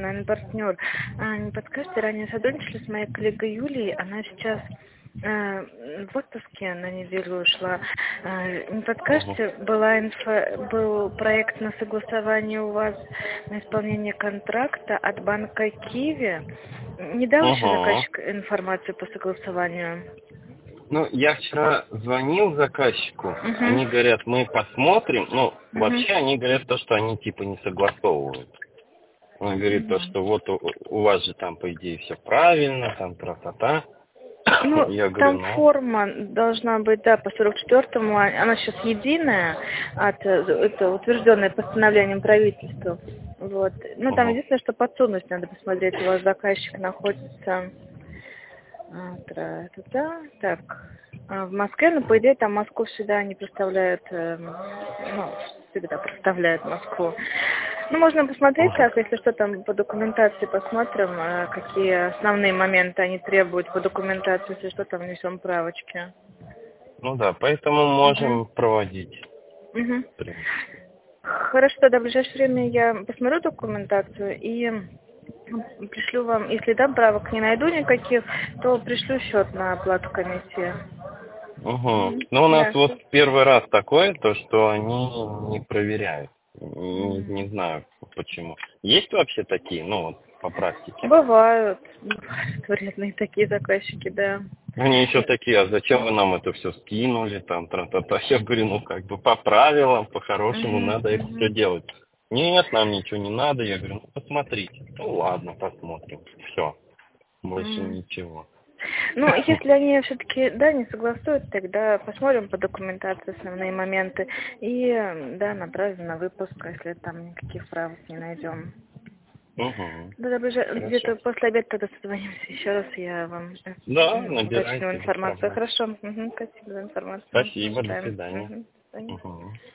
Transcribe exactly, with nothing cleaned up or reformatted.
наверное, партнер. А, не подскажете, ранее сотрудничали с моей коллегой Юлией, она сейчас э, в отпуске на неделю ушла. Э, не Угу. подскажете, была инфо, был проект на согласование у вас на исполнение контракта от банка Киви. Не дал еще Угу. заказчик информацию по согласованию? Ну, я вчера звонил заказчику, Угу. они говорят, мы посмотрим, ну, Угу. вообще они говорят то, что они типа не согласовывают. Он говорит то, Мгм. что вот у, у вас же там, по идее, все правильно, там тра-та-та. Ну, Я говорю, там ну, форма должна быть, да, по сорок четвёртому, а- она сейчас единая, от, э, это утвержденное постановлением правительства. Вот. Ну, там угу, единственное, что подсудность надо посмотреть, у вас заказчик находится а, тра- та-та. Так, а, в Москве, но по идее там Москву всегда не представляют, эм, ну, всегда представляют Москву. Ну, можно посмотреть, угу. так, если что там по документации посмотрим, э, какие основные моменты они требуют по документации, если что там внесем правочки. Ну да, поэтому Угу. можем проводить, Угу. в принципе. Хорошо, тогда в ближайшее время я посмотрю документацию и пришлю вам, если там правок не найду никаких, то пришлю счет на оплату комиссии. Угу. Угу. Ну, у нас Да. вот первый раз такое, то, что они не проверяют. Не, Мгм. не знаю почему. Есть вообще такие, ну, вот, по практике? Бывают, бывают вредные такие заказчики, да. Они еще такие, а зачем вы нам это все скинули, там, тра-та-та. Я говорю, ну, как бы по правилам, по-хорошему, Угу, надо это все угу. делать. Нет, нам ничего не надо. Я говорю, ну, посмотрите. Ну, ладно, посмотрим. Все, больше М. ничего. Ну, если они все-таки, да, не согласуют, тогда посмотрим по документации основные моменты и, да, направим на выпуск, если там никаких правок не найдем. Угу. Да, да, ближе- Хорошо. где-то после обеда тогда созвонимся еще раз, я вам э, Да, м, уточню набирайте без информацию. проблем. Хорошо, угу, спасибо за информацию. До Спасибо, до свидания. свидания. Угу, до свидания. Угу.